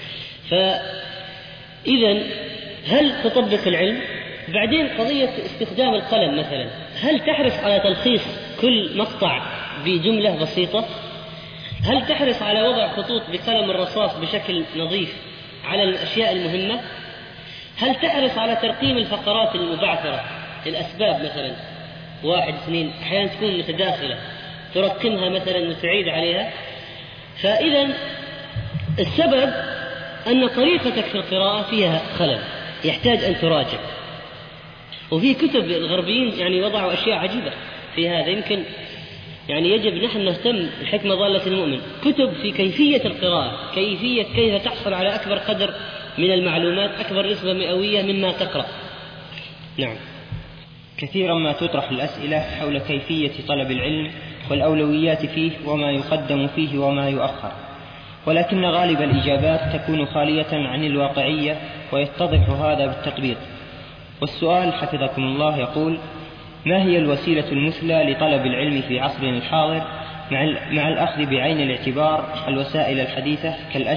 فإذا هل تطبق العلم؟ بعدين قضية استخدام القلم مثلا، هل تحرص على تلخيص كل مقطع بجملة بسيطة؟ هل تحرص على وضع خطوط بقلم الرصاص بشكل نظيف على الأشياء المهمة؟ هل تحرص على ترقيم الفقرات المبعثرة، الأسباب مثلا 1 2 أحيانا تكون متداخلة ترقمها مثلا وتعيد عليها؟ فإذا السبب أن طريقتك في القراءة فيها خلل يحتاج أن تراجع. وفي كتب الغربيين يعني وضعوا أشياء عجيبة في هذا، يمكن يعني يجب نحن نهتم الحكمة ضالة المؤمن، كتب في كيفية القراءة، كيف تحصل على أكبر قدر من المعلومات، أكبر نسبة مئوية مما تقرأ. نعم. كثيرا ما تطرح الأسئلة حول كيفية طلب العلم والأولويات فيه وما يقدم فيه وما يؤخر، ولكن غالب الإجابات تكون خالية عن الواقعية ويتضح هذا بالتطبيق. والسؤال حفظكم الله يقول: ما هي الوسيلة المثلى لطلب العلم في عصرنا الحاضر مع الأخذ بعين الاعتبار الوسائل الحديثة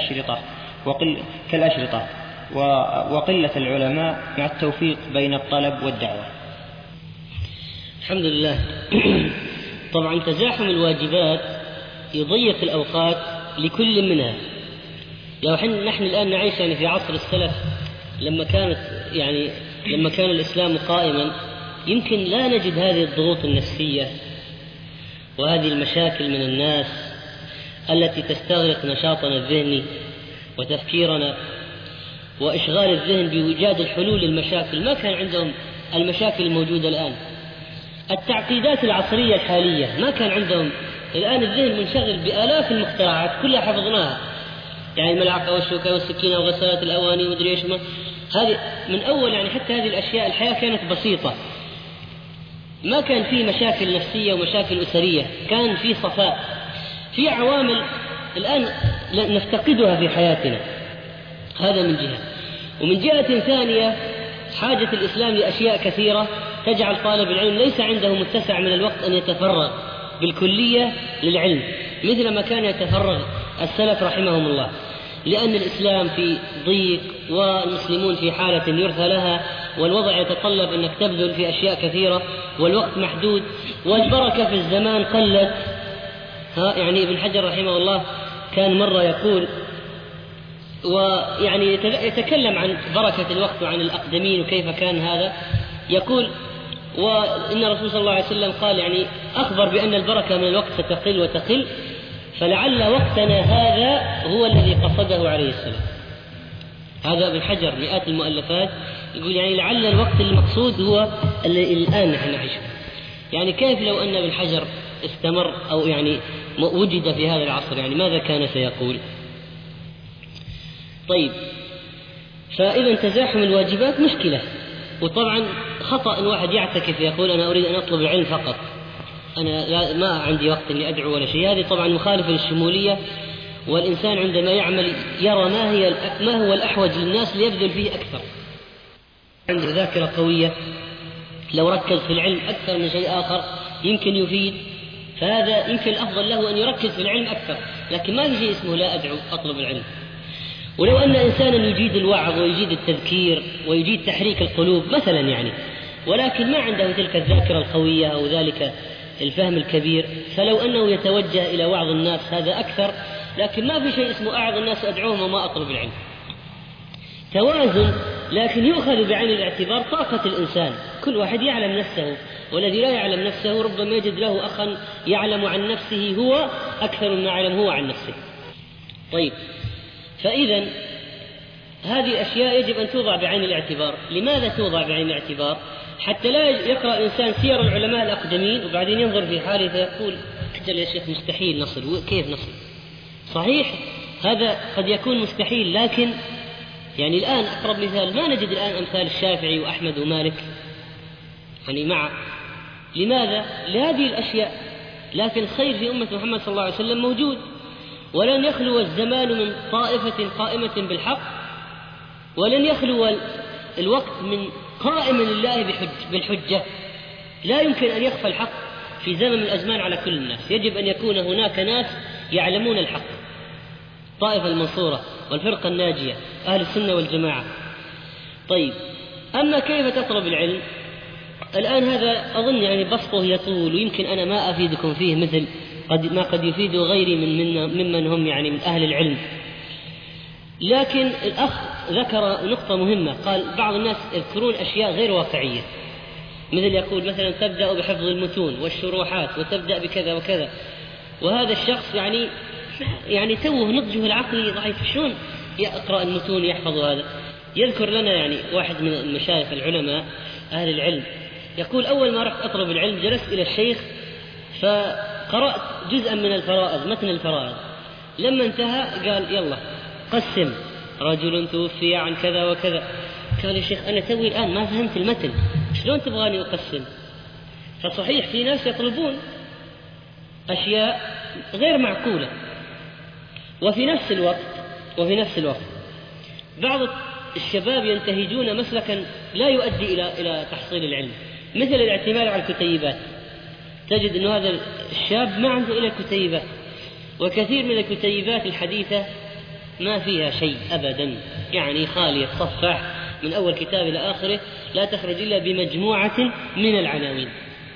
كالأشرطة وقلة العلماء مع التوفيق بين الطلب والدعوة؟ الحمد لله. طبعا تزاحم الواجبات يضيق الأوقات لكل منها. نحن الآن نعيش يعني في عصر السلف لما كان الإسلام قائما، يمكن لا نجد هذه الضغوط النفسية وهذه المشاكل من الناس التي تستغرق نشاطنا الذهني وتفكيرنا وإشغال الذهن بإيجاد الحلول للمشاكل. ما كان عندهم المشاكل الموجودة الآن، التعقيدات العصرية الحالية ما كان عندهم. الآن الذهن منشغل بآلاف المخترعات كلها حفظناها، يعني الملعقة والشوكة والسكينة وغسالة الأواني ومدري إيش، هذه من أول يعني حتى هذه الأشياء الحياة كانت بسيطة، ما كان في مشاكل نفسية ومشاكل أسرية، كان في صفاء، في عوامل الآن نفتقدها في حياتنا. هذا من جهة. ومن جهة ثانية حاجة الإسلام لأشياء كثيرة تجعل طالب العلم ليس عنده متسع من الوقت أن يتفرغ بالكلية للعلم مثل ما كان يتفرغ السلف رحمهم الله، لأن الإسلام في ضيق والمسلمون في حالة يرثى لها، والوضع يتطلب أنك تبذل في أشياء كثيرة والوقت محدود والبركة في الزمان قلت. يعني ابن حجر رحمه الله كان مرة يقول، ويعني يتكلم عن بركة الوقت وعن الأقدمين وكيف كان هذا، يقول: وإن الرسول صلى الله عليه وسلم قال يعني أخبر بأن البركة من الوقت ستقل وتقل، فلعل وقتنا هذا هو الذي قصده عليه السلام. هذا ابن حجر مئات المؤلفات يقول يعني لعل الوقت المقصود هو الآن نحن نعيش. يعني كيف لو أن ابن حجر استمر أو يعني وجد في هذا العصر، يعني ماذا كان سيقول؟ طيب، فإذا تزاحم الواجبات مشكلة، وطبعا خطأ أن واحد يعتكف يقول أنا أريد أن أطلب العلم فقط، أنا ما عندي وقت أني أدعو ولا شيء. هذه طبعا مخالفة للشمولية، والإنسان عندما يعمل يرى ما هو الأحوج للناس ليبذل فيه أكثر. عنده ذاكرة قوية، لو ركز في العلم أكثر من شيء آخر يمكن يفيد، فهذا يمكن الأفضل له أن يركز في العلم أكثر، لكن ما في شيء اسمه لا أدعو أطلب العلم. ولو أن إنسانا يجيد الوعظ ويجيد التذكير ويجيد تحريك القلوب مثلا يعني، ولكن ما عنده تلك الذاكرة القوية أو ذلك الفهم الكبير، فلو أنه يتوجه إلى وعظ الناس هذا أكثر، لكن ما في شيء اسمه أعظ الناس أدعوهم وما أطلب العلم. توازن، لكن يؤخذ بعين الاعتبار طاقة الإنسان، كل واحد يعلم نفسه، والذي لا يعلم نفسه ربما يجد له أخا يعلم عن نفسه هو أكثر مما يعلم هو عن نفسه. طيب، فإذا هذه الأشياء يجب أن توضع بعين الاعتبار. لماذا توضع بعين الاعتبار؟ حتى لا يقرأ الإنسان سير العلماء الأقدمين وبعدين ينظر في حاله فيقول أجل يا شيخ مستحيل نصل، كيف نصل؟ صحيح هذا قد يكون مستحيل، لكن يعني الآن أقرب مثال ما نجد الآن أمثال الشافعي وأحمد ومالك يعني لماذا؟ لهذه الأشياء. لكن الخير في أمة محمد صلى الله عليه وسلم موجود، ولن يخلو الزمان من طائفة قائمة بالحق، ولن يخلو الوقت من قائم لله بالحجة. لا يمكن أن يخفى الحق في زمن من الأزمان على كل الناس، يجب أن يكون هناك ناس يعلمون الحق، طائفة المنصورة والفرقة الناجية أهل السنة والجماعة. طيب، أما كيف تطلب العلم؟ الآن هذا أظن يعني بسطه يطول، ويمكن أنا ما أفيدكم فيه مثل ما قد يفيد غيري ممن هم يعني من أهل العلم. لكن الأخ ذكر نقطة مهمة، قال بعض الناس يذكرون أشياء غير واقعية، مثل يقول مثلا تبدأ بحفظ المتون والشروحات وتبدأ بكذا وكذا، وهذا الشخص يعني توه نضجه العقلي ضعيف، شلون يقرأ المتون يحفظ هذا؟ يذكر لنا يعني واحد من المشايخ العلماء أهل العلم يقول أول ما رحت أطلب العلم جلست إلى الشيخ فقرأت جزءا من الفرائض، متن الفرائض، لما انتهى قال يلا قسم، رجل توفي عن كذا وكذا. قال يا شيخ أنا توي الآن ما فهمت المتن، شلون تبغاني أقسم؟ فصحيح في ناس يطلبون أشياء غير معقولة، وفي نفس الوقت بعض الشباب ينتهجون مسلكا لا يؤدي إلى تحصيل العلم، مثل الاعتماد على الكتيبات. تجد أن هذا الشاب ما عنده إلا الكتيبات، وكثير من الكتيبات الحديثة ما فيها شيء أبدا، يعني خالية صفح من أول كتاب إلى آخره، لا تخرج إلا بمجموعة من العناوين.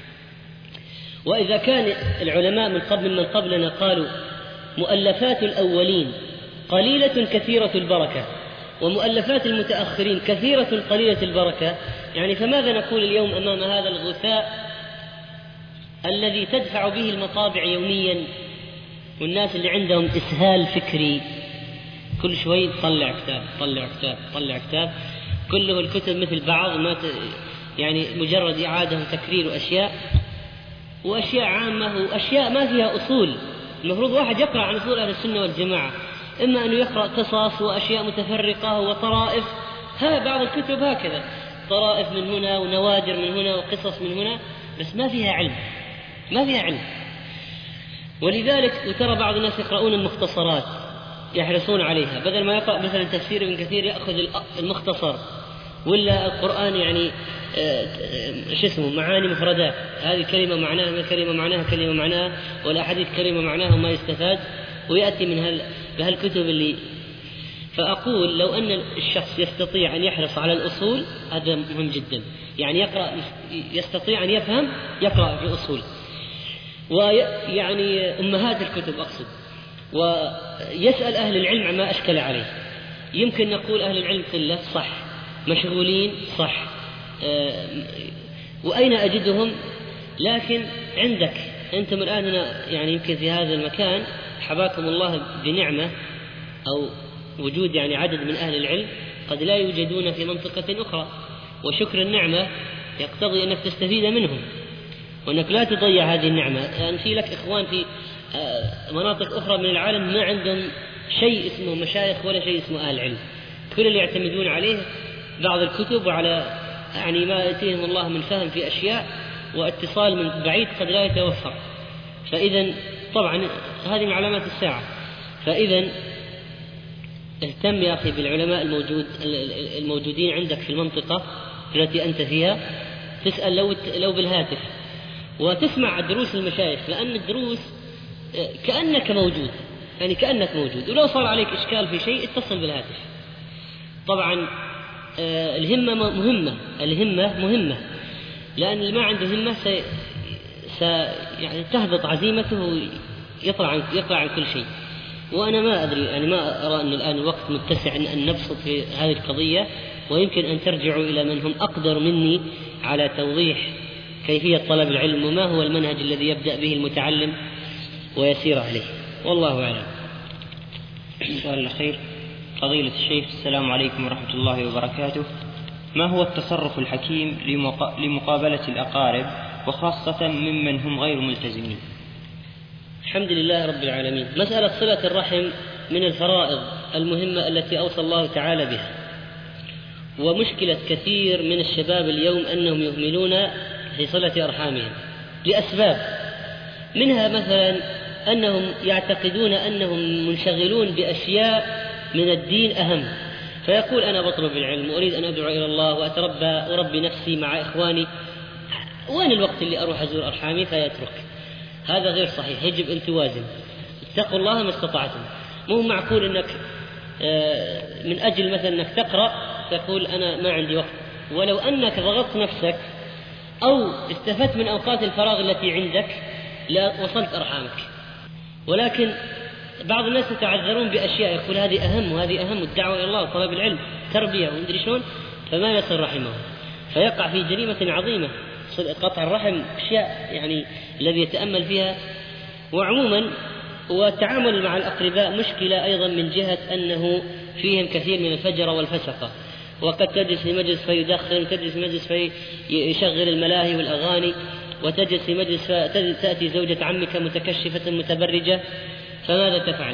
وإذا كان العلماء من قبلنا قالوا مؤلفات الأولين قليلة كثيرة البركة، ومؤلفات المتأخرين كثيرة قليلة البركة، يعني فماذا نقول اليوم أمام هذا الغثاء الذي تدفع به المطابع يوميا، والناس اللي عندهم إسهال فكري كل شوي طلع كتاب، كله الكتب مثل بعض، يعني مجرد إعادة وتكرير وأشياء عامة وأشياء ما فيها أصول. المفروض واحد يقرأ عن أصول أهل السنة والجماعة، إما أنه يقرأ قصص وأشياء متفرقة وطرائف، بعض الكتب هكذا طرائف من هنا ونوادر من هنا وقصص من هنا، بس ما فيها علم. ولذلك وترى بعض الناس يقرؤون المختصرات يحرصون عليها، بدل ما يقرأ مثلا تفسير ابن كثير يأخذ المختصر، ولا القرآن يعني شو اسمه معاني مفردات، هذه كلمة معناها كلمة معناها كلمة معناها، والأحاديث كلمة معناها وما يستفاد، ويأتي من بهالكتب اللي. فأقول لو أن الشخص يستطيع أن يحرص على الأصول هذا مهم جدا، يعني يقرأ، يستطيع أن يفهم يقرأ في الأصول، ويعني أمهات الكتب أقصد، ويسأل أهل العلم عما أشكل عليه. يمكن نقول أهل العلم قلة، صح، مشغولين، صح، وأين أجدهم؟ لكن عندك أنتم الآن هنا يعني يمكن في هذا المكان حباكم الله بنعمة أو وجود يعني عدد من أهل العلم قد لا يوجدون في منطقة أخرى، وشكر النعمة يقتضي أنك تستفيد منهم وأنك لا تضيع هذه النعمة. يعني في لك إخوان في مناطق أخرى من العالم ما عندهم شيء اسمه مشايخ ولا شيء اسمه أهل العلم، كل اللي يعتمدون عليه بعض الكتب وعلى يعني ما يأتيهم الله من فهم في أشياء، واتصال من بعيد قد لا يتوفر. فإذا طبعا هذه من علامات الساعة. فإذا اهتم يا أخي بالعلماء الموجودين عندك في المنطقة التي أنت فيها، تسأل لو بالهاتف وتسمع دروس المشايخ، لأن الدروس كأنك موجود، يعني كأنك موجود، ولو صار عليك إشكال في شيء اتصل بالهاتف. طبعا الهمة مهمة، لأن اللي ما عنده همة يعني تهبط عزيمته ويطلع عن كل شيء. وأنا ما أدري، يعني ما أرى أن الآن الوقت متسع أن نبسط في هذه القضية، ويمكن أن ترجعوا إلى من هم أقدر مني على توضيح كيفية طلب العلم وما هو المنهج الذي يبدأ به المتعلم ويسير عليه، والله أعلم. السؤال الأخير: فضيلة الشيخ، السلام عليكم ورحمة الله وبركاته، ما هو التصرف الحكيم لمقابلة الأقارب وخاصة ممن هم غير ملتزمين؟ الحمد لله رب العالمين. مسألة صلة الرحم من الفرائض المهمة التي أوصى الله تعالى بها، ومشكلة كثير من الشباب اليوم أنهم يهملون في صلة أرحامهم لأسباب، منها مثلا أنهم يعتقدون أنهم منشغلون بأشياء من الدين أهم، فيقول أنا بطلب العلم وأريد أن أدعو إلى الله وأربي نفسي مع إخواني، وين الوقت اللي أروح أزور أرحامي؟ فيترك. هذا غير صحيح، يجب أن توازن، اتقوا الله ما استطعتم. مو معقول أنك من أجل مثلا أنك تقرأ تقول أنا ما عندي وقت، ولو أنك ضغطت نفسك أو استفدت من أوقات الفراغ التي عندك لا وصلت أرحامك. ولكن بعض الناس يتعذرون بأشياء، يقول هذه أهم وهذه أهم، الدعوة إلى الله وطلب العلم تربية ومدري شلون، فما يصل رحمه، فيقع في جريمة عظيمة. قطع الرحم أشياء يعني الذي يتأمل فيها. وعموما والتعامل مع الأقرباء مشكلة أيضا من جهة أنه فيهم كثير من الفجر والفسقة، وقد تجلس في مجلس فيدخن، وتجلس في مجلس فيشغل الملاهي والأغاني، وتجلس في مجلس تأتي زوجة عمك متكشفة متبرجة، فماذا تفعل؟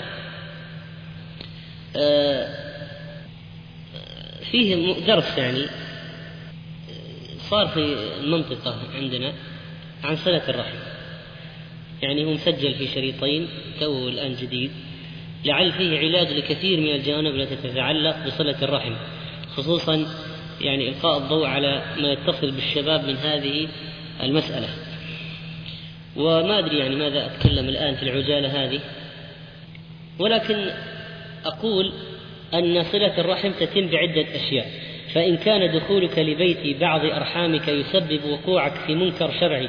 فيه درس يعني صار في المنطقة عندنا عن صلة الرحم، يعني هو مسجل في شريطين تو الآن جديد، لعل فيه علاج لكثير من الجوانب التي تتعلق بصلة الرحم، خصوصا يعني إلقاء الضوء على ما يتصل بالشباب من هذه المسألة. وما أدري يعني ماذا أتكلم الآن في العجالة هذه، ولكن أقول أن صلة الرحم تتم بعدة أشياء. فإن كان دخولك لبيت بعض أرحامك يسبب وقوعك في منكر شرعي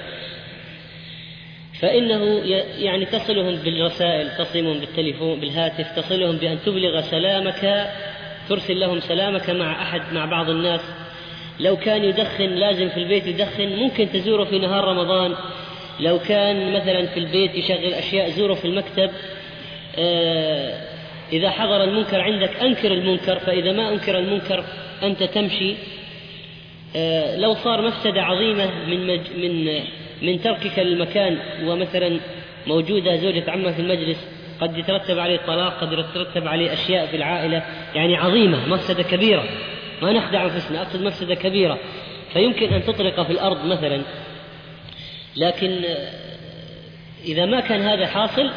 فإنه يعني تصلهم بالرسائل، تصلهم بالتليفون بالهاتف، تصلهم بأن تبلغ سلامك، ترسل لهم سلامك مع بعض الناس. لو كان يدخن لازم في البيت يدخن، ممكن تزوره في نهار رمضان. لو كان مثلا في البيت يشغل أشياء زوره في المكتب. إذا حضر المنكر عندك أنكر المنكر، فإذا ما أنكر المنكر أنت تمشي. لو صار مفسدة عظيمة من تركك للمكان، ومثلا موجودة زوجة عمك في المجلس، قد يترتب عليه طلاق، قد يترتب عليه أشياء في العائلة يعني عظيمة، مفسدة كبيرة، ما نخدع أنفسنا، أقصد مفسدة كبيرة، فيمكن أن تطلق في الأرض مثلا. لكن إذا ما كان هذا حاصل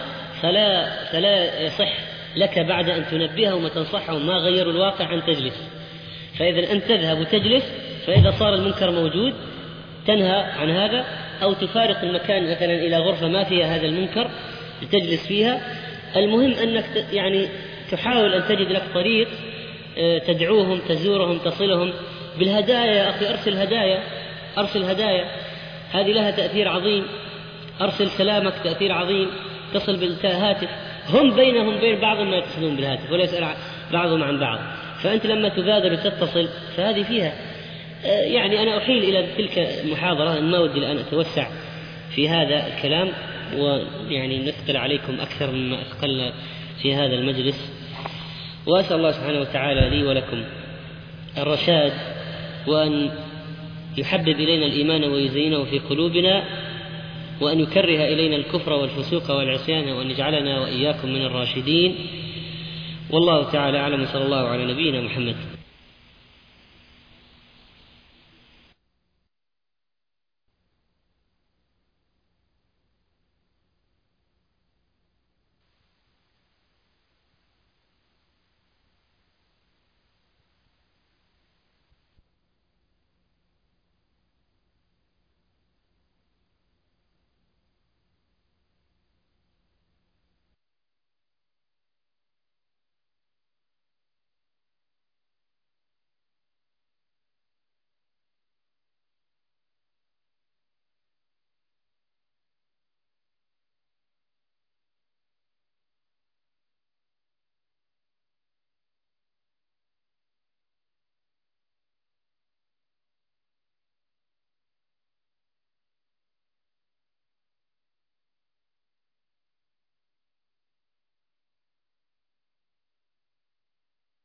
فلا يصح لك بعد أن تنبههم وتنصحهم ما غيروا الواقع أن تجلس. فإذا أنت تذهب وتجلس، فإذا صار المنكر موجود تنهى عن هذا، أو تفارق المكان مثلا إلى غرفة ما فيها هذا المنكر لتجلس فيها. المهم أنك يعني تحاول أن تجد لك طريق تدعوهم، تزورهم، تصلهم بالهدايا. يا أخي أرسل هدايا، هذه لها تأثير عظيم. أرسل سلامك، تأثير عظيم. تصل بالهاتف، هم بينهم بين بعضهم ما يتصلون بالهاتف ولا يسأل بعضهم عن بعض، فأنت لما تبادر وتتصل فهذه فيها يعني. أنا أحيل إلى تلك المحاضرة، ما ودي الآن أتوسع في هذا الكلام ويعني نثقل عليكم أكثر مما أثقلنا في هذا المجلس. وأسأل الله سبحانه وتعالى لي ولكم الرشاد، وأن يحبب إلينا الإيمان ويزينه في قلوبنا، وأن يكره إلينا الكفر والفسوق والعصيان، وأن يجعلنا وإياكم من الراشدين. والله تعالى أعلم. صلى الله على نبينا محمد.